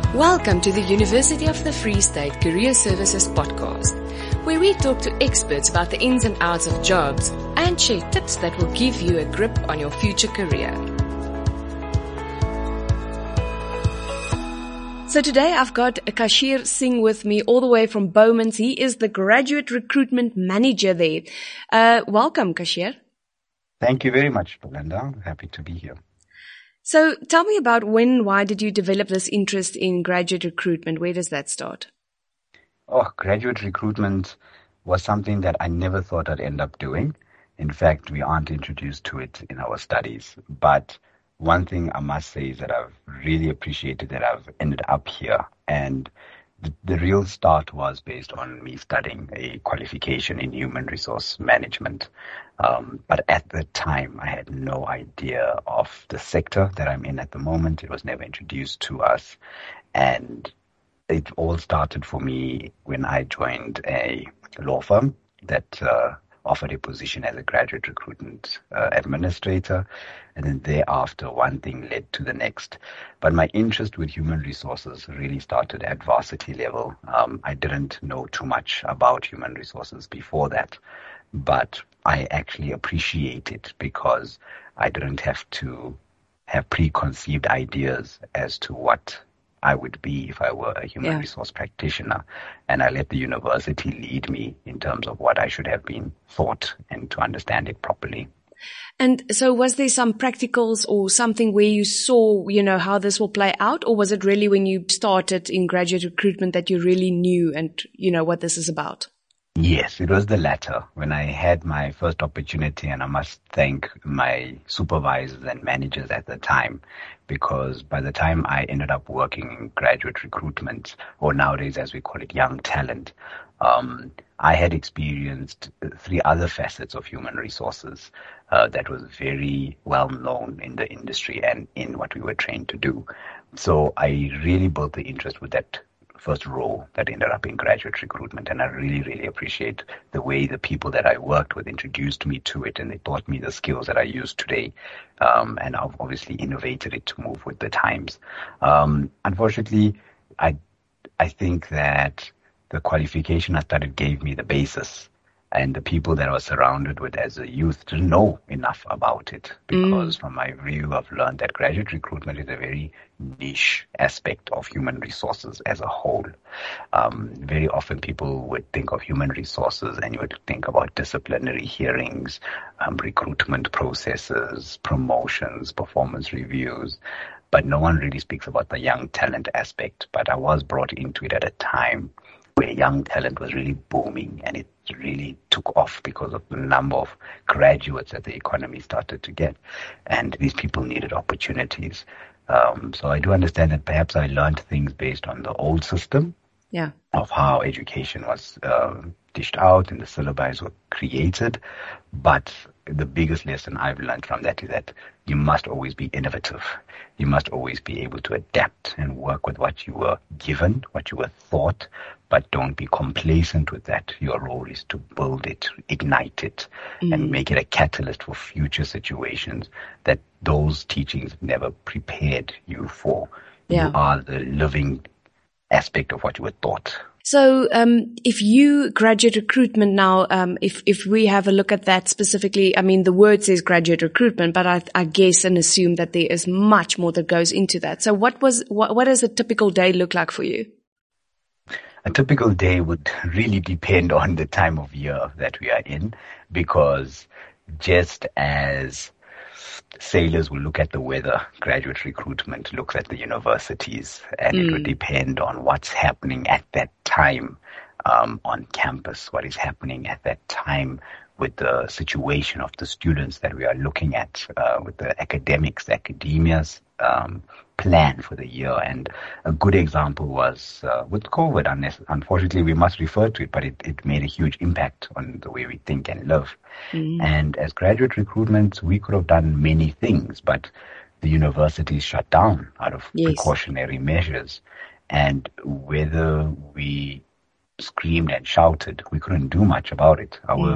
Welcome to the University of the Free State Career Services podcast, where we talk to experts about the ins and outs of jobs and share tips that will give you a grip on your future career. So today I've got Kashir Singh with me all the way from Bowmans. He is the graduate recruitment manager there. Welcome, Kashir. Thank you very much, Belinda. Happy to be here. So tell me about why did you develop this interest in graduate recruitment? Where does that start? Graduate recruitment was something that I never thought I'd end up doing. In fact, we aren't introduced to it in our studies. But one thing I must say is that I've really appreciated that I've ended up here. And the real start was based on me studying a qualification in human resource management. But at the time, I had no idea of the sector that I'm in at the moment. It was never introduced to us. And it all started for me when I joined a law firm that offered a position as a graduate recruitment administrator. And then thereafter, one thing led to the next. But my interest with human resources really started at varsity level. I didn't know too much about human resources before that, but I actually appreciate it because I didn't have to have preconceived ideas as to what I would be if I were a human resource practitioner. And I let the university lead me in terms of what I should have been taught and to understand it properly. And so was there some practicals or something where you saw, how this will play out? Or was it really when you started in graduate recruitment that you really knew and, what this is about? Yes, it was the latter. When I had my first opportunity, and I must thank my supervisors and managers at the time, because by the time I ended up working in graduate recruitment, or nowadays as we call it, young talent, I had experienced three other facets of human resources that was very well known in the industry and in what we were trained to do. So I really built the interest with that first role that ended up in graduate recruitment. And I really, really appreciate the way the people that I worked with introduced me to it, and they taught me the skills that I use today. And I've obviously innovated it to move with the times. Unfortunately, I think that the qualification I studied gave me the basis, and the people that I was surrounded with as a youth didn't know enough about it, because from my view, I've learned that graduate recruitment is a very niche aspect of human resources as a whole. Very often people would think of human resources and you would think about disciplinary hearings, recruitment processes, promotions, performance reviews, but no one really speaks about the young talent aspect. But I was brought into it at a time where young talent was really booming, and it really took off because of the number of graduates that the economy started to get. And these people needed opportunities. So I do understand that perhaps I learned things based on the old system of how education was dished out and the syllabi were created. But the biggest lesson I've learned from that is that you must always be innovative. You must always be able to adapt and work with what you were given, what you were taught, but don't be complacent with that. Your role is to build it, ignite it, and make it a catalyst for future situations that those teachings never prepared you for. You are the living aspect of what you were taught. So if you graduate recruitment now, if we have a look at that specifically, I mean, the word says graduate recruitment, but I guess and assume that there is much more that goes into that. So what does a typical day look like for you? A typical day would really depend on the time of year that we are in, because just as sailors will look at the weather, graduate recruitment looks at the universities, and it would depend on what's happening at that time on campus, what is happening at that time with the situation of the students that we are looking at, with the academia's plan for the year. And a good example was with COVID. Unfortunately, we must refer to it, but it made a huge impact on the way we think and live. And as graduate recruitment, we could have done many things, but the universities shut down out of precautionary measures. And whether we screamed and shouted, we couldn't do much about it. Our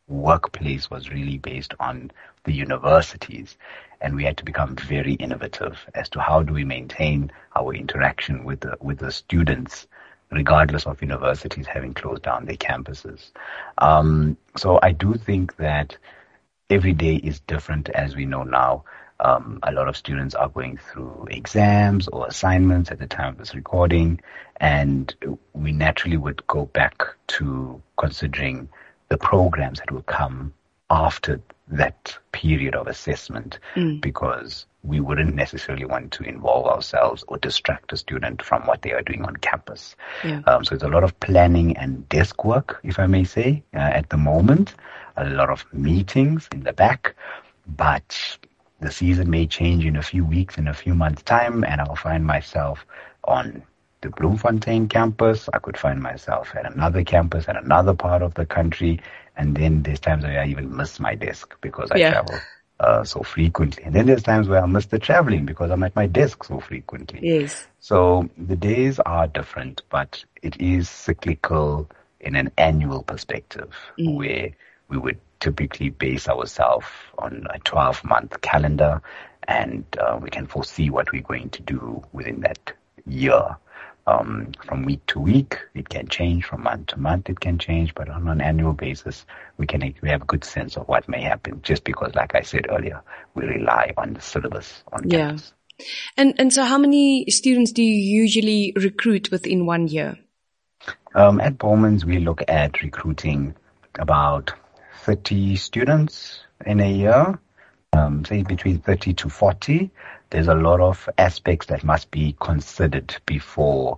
workplace was really based on the universities. And we had to become very innovative as to how do we maintain our interaction with the students, regardless of universities having closed down their campuses. So I do think that every day is different, as we know now. A lot of students are going through exams or assignments at the time of this recording, and we naturally would go back to considering the programs that will come after that period of assessment, because we wouldn't necessarily want to involve ourselves or distract a student from what they are doing on campus. Yeah. So it's a lot of planning and desk work, if I may say, at the moment, a lot of meetings in the back, but the season may change in a few weeks, in a few months' time, and I'll find myself on the Bloemfontein campus. I could find myself at another campus at another part of the country, and then there's times where I even miss my desk because I travel so frequently. And then there's times where I miss the traveling because I'm at my desk so frequently. Yes. So the days are different, but it is cyclical in an annual perspective, where we would typically base ourselves on a 12-month calendar, and we can foresee what we're going to do within that year. From week to week, it can change. From month to month, it can change. But on an annual basis, we have a good sense of what may happen, just because, like I said earlier, we rely on the syllabus on campus. And so how many students do you usually recruit within 1 year? At Bowmans, we look at recruiting about 30 students in a year, say between 30 to 40. There's a lot of aspects that must be considered before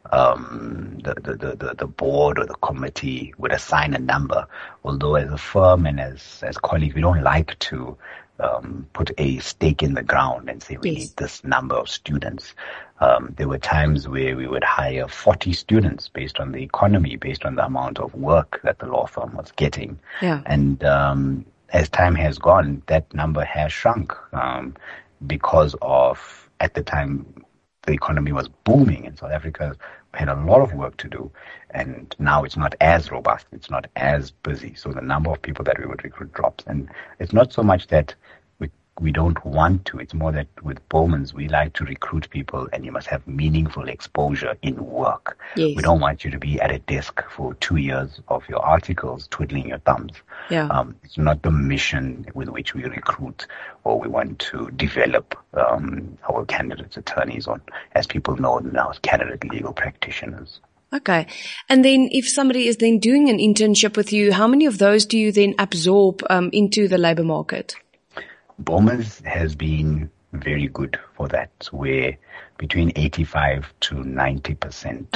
the board or the committee would assign a number. Although as a firm and as colleagues, we don't like to put a stake in the ground and say we need this number of students. There were times where we would hire 40 students based on the economy, based on the amount of work that the law firm was getting. Yeah. And as time has gone, that number has shrunk because of, at the time, the economy was booming in South Africa. We had a lot of work to do, and now it's not as robust, it's not as busy. So the number of people that we would recruit drops. And it's not so much that we don't want to, it's more that with Bowmans, we like to recruit people, and you must have meaningful exposure in work. Yes. We don't want you to be at a desk for 2 years of your articles twiddling your thumbs. Yeah. It's not the mission with which we recruit or we want to develop our candidates attorneys on, as people know now, as candidate legal practitioners. Okay. And then if somebody is then doing an internship with you, how many of those do you then absorb into the labor market? Bowmans has been very good for that, where between 85 to 90%,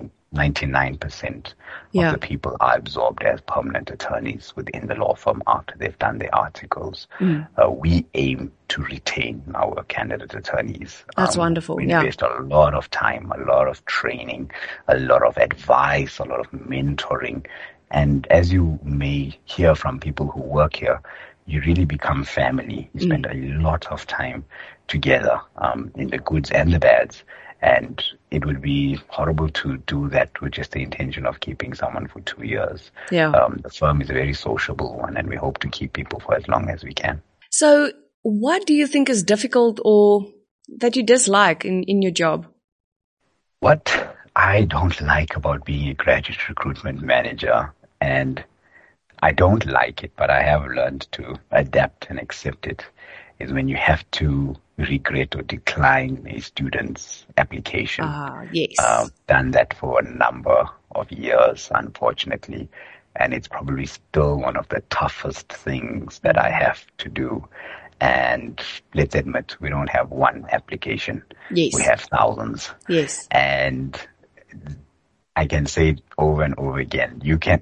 99% of the people are absorbed as permanent attorneys within the law firm after they've done their articles. We aim to retain our candidate attorneys. That's wonderful. We invest a lot of time, a lot of training, a lot of advice, a lot of mentoring. And as you may hear from people who work here, you really become family. You spend a lot of time together, in the goods and the bads. And it would be horrible to do that with just the intention of keeping someone for 2 years. Yeah. The firm is a very sociable one, and we hope to keep people for as long as we can. So what do you think is difficult or that you dislike in your job? What I don't like about being a graduate recruitment manager, and I don't like it, but I have learned to adapt and accept it, is when you have to regret or decline a student's application. Yes. Done that for a number of years, unfortunately, and it's probably still one of the toughest things that I have to do. And let's admit, we don't have one application. Yes. We have thousands. Yes. And I can say it over and over again. You can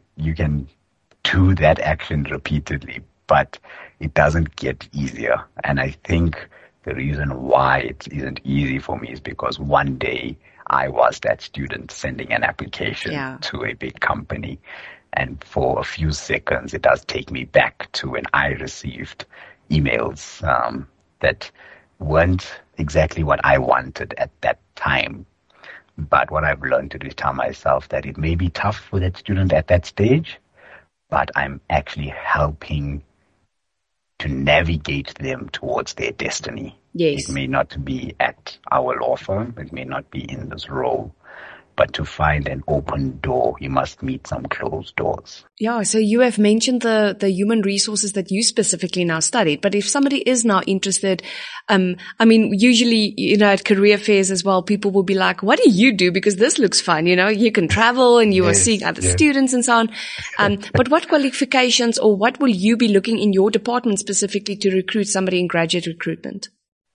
do that action repeatedly, but it doesn't get easier. And I think the reason why it isn't easy for me is because one day I was that student sending an application to a big company. And for a few seconds, it does take me back to when I received emails that weren't exactly what I wanted at that time. But what I've learned to do is tell myself that it may be tough for that student at that stage, but I'm actually helping to navigate them towards their destiny. Yes. It may not be at our law firm, it may not be in this role, but to find an open door, you must meet some closed doors. Yeah, so you have mentioned the human resources that you specifically now studied, but if somebody is now interested, usually, at career fairs as well, people will be like, what do you do? Because this looks fun, you can travel and you are seeing other students and so on. But what qualifications or what will you be looking in your department specifically to recruit somebody in graduate recruitment?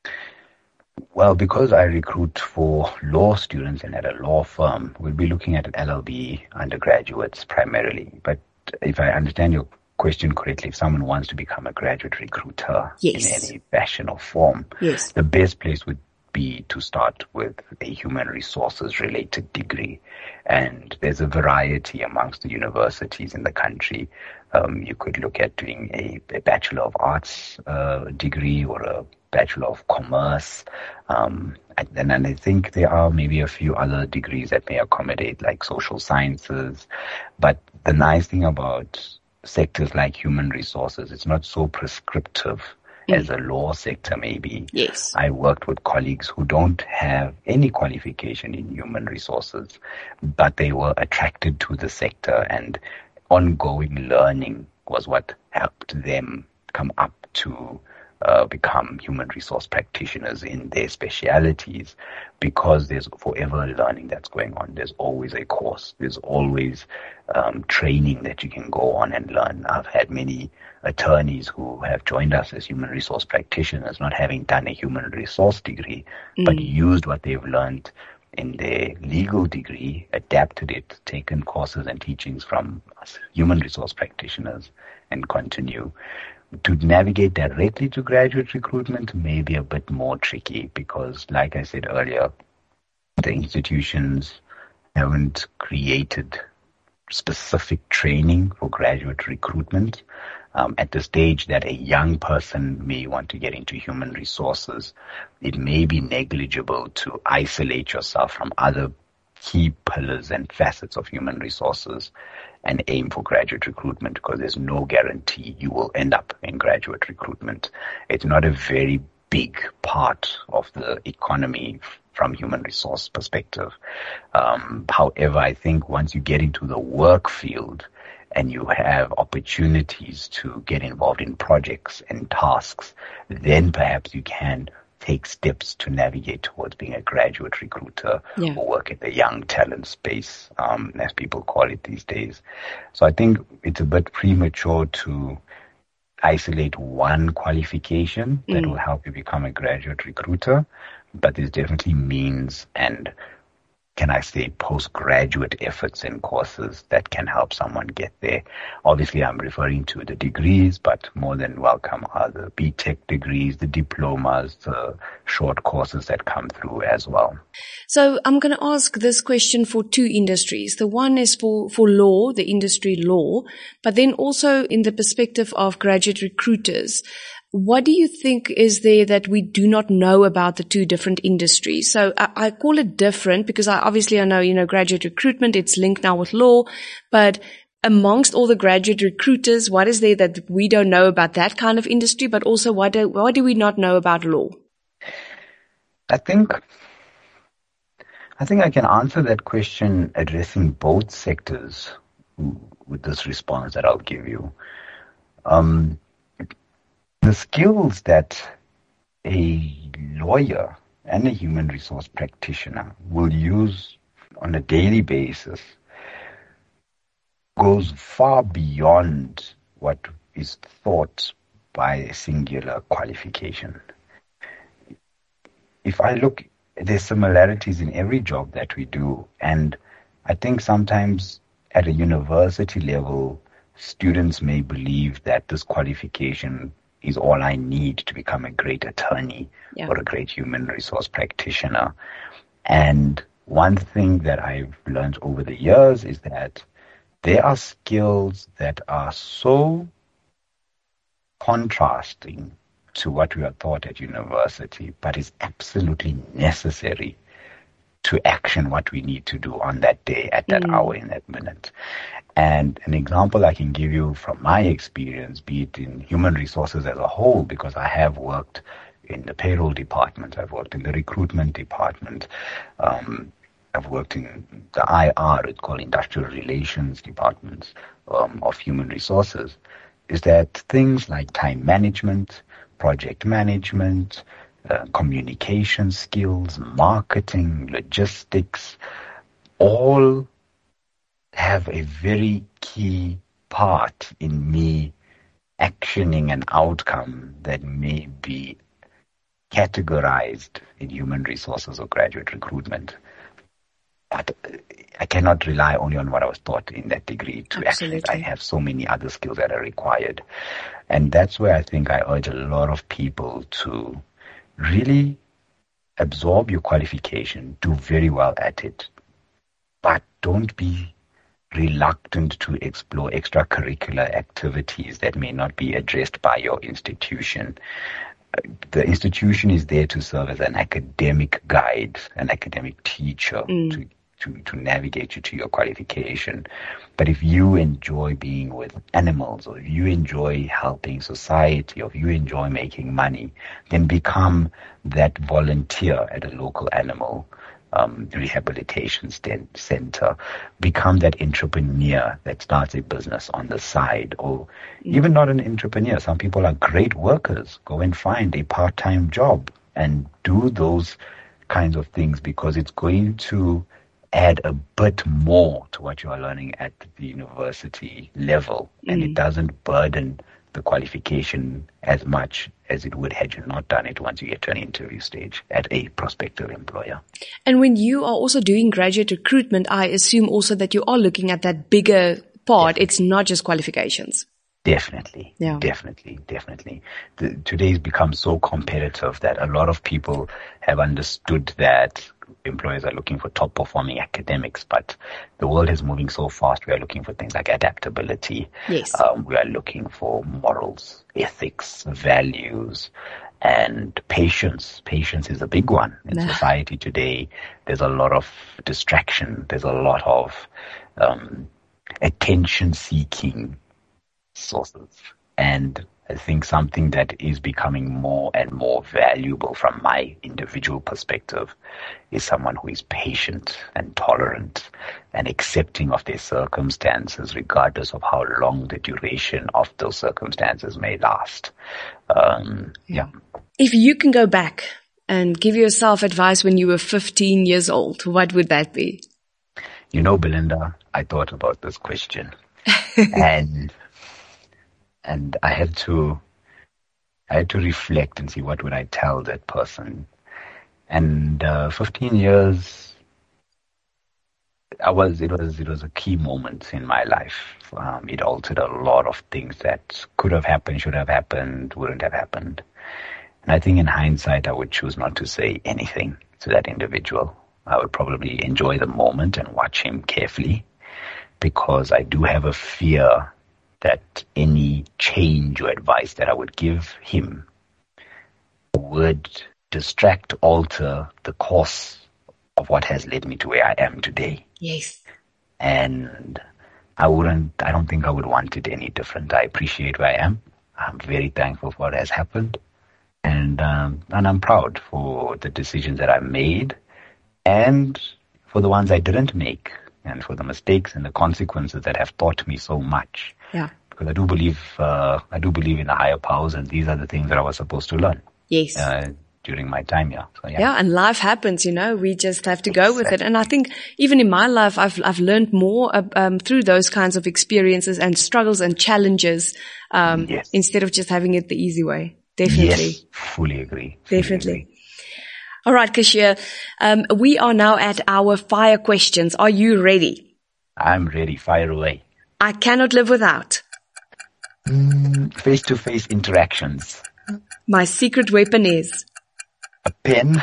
Well, because I recruit for law students and at a law firm, we'll be looking at LLB undergraduates primarily. But if I understand your question correctly, if someone wants to become a graduate recruiter in any fashion or form, the best place would be to start with a human resources related degree. And there's a variety amongst the universities in the country. You could look at doing a Bachelor of Arts degree or a Bachelor of Commerce. And I think there are maybe a few other degrees that may accommodate like social sciences. But the nice thing about sectors like human resources, it's not so prescriptive as a law sector maybe. Yes. I worked with colleagues who don't have any qualification in human resources, but they were attracted to the sector, and ongoing learning was what helped them come up to become human resource practitioners in their specialities, because there's forever learning that's going on. There's always a course. There's always training that you can go on and learn. I've had many attorneys who have joined us as human resource practitioners, not having done a human resource degree, but used what they've learned in their legal degree, adapted it, taken courses and teachings from us human resource practitioners, and continue. To navigate directly to graduate recruitment may be a bit more tricky because, like I said earlier, the institutions haven't created specific training for graduate recruitment. At the stage that a young person may want to get into human resources, it may be negligible to isolate yourself from other key pillars and facets of human resources and aim for graduate recruitment, because there's no guarantee you will end up in graduate recruitment. It's not a very big part of the economy from human resource perspective. However, I think once you get into the work field and you have opportunities to get involved in projects and tasks, then perhaps you can take steps to navigate towards being a graduate recruiter or work in the young talent space, as people call it these days. So I think it's a bit premature to isolate one qualification that will help you become a graduate recruiter, but there's definitely means and, can I say, postgraduate efforts and courses that can help someone get there. Obviously, I'm referring to the degrees, but more than welcome are the BTech degrees, the diplomas, the short courses that come through as well. So I'm going to ask this question for two industries. The one is for law, the industry law, but then also in the perspective of graduate recruiters. What do you think is there that we do not know about the two different industries? So I call it different because I know, graduate recruitment, it's linked now with law, but amongst all the graduate recruiters, what is there that we don't know about that kind of industry, but also what do we not know about law? I think I can answer that question addressing both sectors with this response that I'll give you. The skills that a lawyer and a human resource practitioner will use on a daily basis goes far beyond what is thought by a singular qualification. If I look, there's similarities in every job that we do, and I think sometimes at a university level, students may believe that this qualification is all I need to become a great attorney or a great human resource practitioner. And one thing that I've learned over the years is that there are skills that are so contrasting to what we are taught at university, but is absolutely necessary to action what we need to do on that day, at that hour, in that minute. And an example I can give you from my experience, be it in human resources as a whole, because I have worked in the payroll department, I've worked in the recruitment department, I've worked in the IR, it's called Industrial Relations Departments of Human Resources, is that things like time management, project management, communication skills, marketing, logistics, all have a very key part in me actioning an outcome that may be categorized in human resources or graduate recruitment. But I cannot rely only on what I was taught in that degree to action it. I have so many other skills that are required. And that's where I think I urge a lot of people to really absorb your qualification, do very well at it, but don't be reluctant to explore extracurricular activities that may not be addressed by your institution. The institution is there to serve as an academic guide, an academic teacher to navigate you to your qualification. But if you enjoy being with animals, or if you enjoy helping society, or if you enjoy making money, then become that volunteer at a local animal rehabilitation center. Become that entrepreneur that starts a business on the side, or even not an entrepreneur. Some people are great workers. Go and find a part-time job and do those kinds of things, because it's going to add a bit more to what you are learning at the university level, and it doesn't burden the qualification as much as it would had you not done it once you get to an interview stage at a prospective employer. And when you are also doing graduate recruitment, I assume also that you are looking at that bigger part. Definitely. It's not just qualifications. Definitely. Today's become so competitive that a lot of people have understood that employers are looking for top performing academics, but the world is moving so fast. We are looking for things like adaptability. Yes. We are looking for morals, ethics, values, and patience. Patience is a big one in society today. There's a lot of distraction. There's a lot of attention seeking sources. And I think something that is becoming more and more valuable from my individual perspective is someone who is patient and tolerant and accepting of their circumstances, regardless of how long the duration of those circumstances may last. If you can go back and give yourself advice when you were 15 years old, what would that be? You know, Belinda, I thought about this question and I had to reflect and see what would I tell that person. And 15 years, it was a key moment in my life. It altered a lot of things that could have happened, should have happened, wouldn't have happened. And I think in hindsight, I would choose not to say anything to that individual. I would probably enjoy the moment and watch him carefully, because I do have a fear that any change or advice that I would give him would distract, alter the course of what has led me to where I am today. Yes. And I don't think I would want it any different. I appreciate where I am. I'm very thankful for what has happened. And I'm proud for the decisions that I made and for the ones I didn't make, and for the mistakes and the consequences that have taught me so much. Yeah. Because I do believe in the higher powers, and these are the things that I was supposed to learn. Yes. During my time here. So, yeah, and life happens, we just have to go with it. And I think even in my life, I've learned more through those kinds of experiences and struggles and challenges, instead of just having it the easy way. Definitely. Yes, fully agree. Definitely. All right, Kashir. We are now at our fire questions. Are you ready? I'm ready. Fire away. I cannot live without. Face-to-face interactions. My secret weapon is? A pen.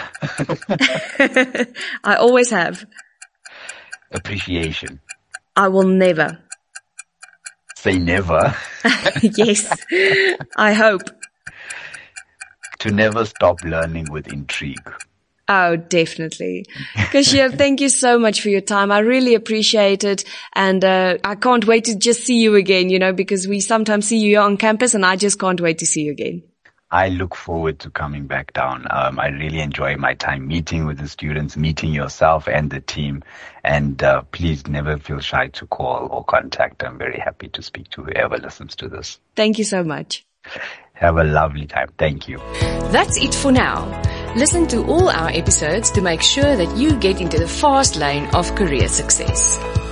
I always have. Appreciation. I will never. Say never. Yes, I hope. To never stop learning with intrigue. Oh, definitely. Kashif, thank you so much for your time. I really appreciate it. And I can't wait to just see you again, because we sometimes see you on campus and I just can't wait to see you again. I look forward to coming back down. I really enjoy my time meeting with the students, meeting yourself and the team. And please never feel shy to call or contact. I'm very happy to speak to whoever listens to this. Thank you so much. Have a lovely time. Thank you. That's it for now. Listen to all our episodes to make sure that you get into the fast lane of career success.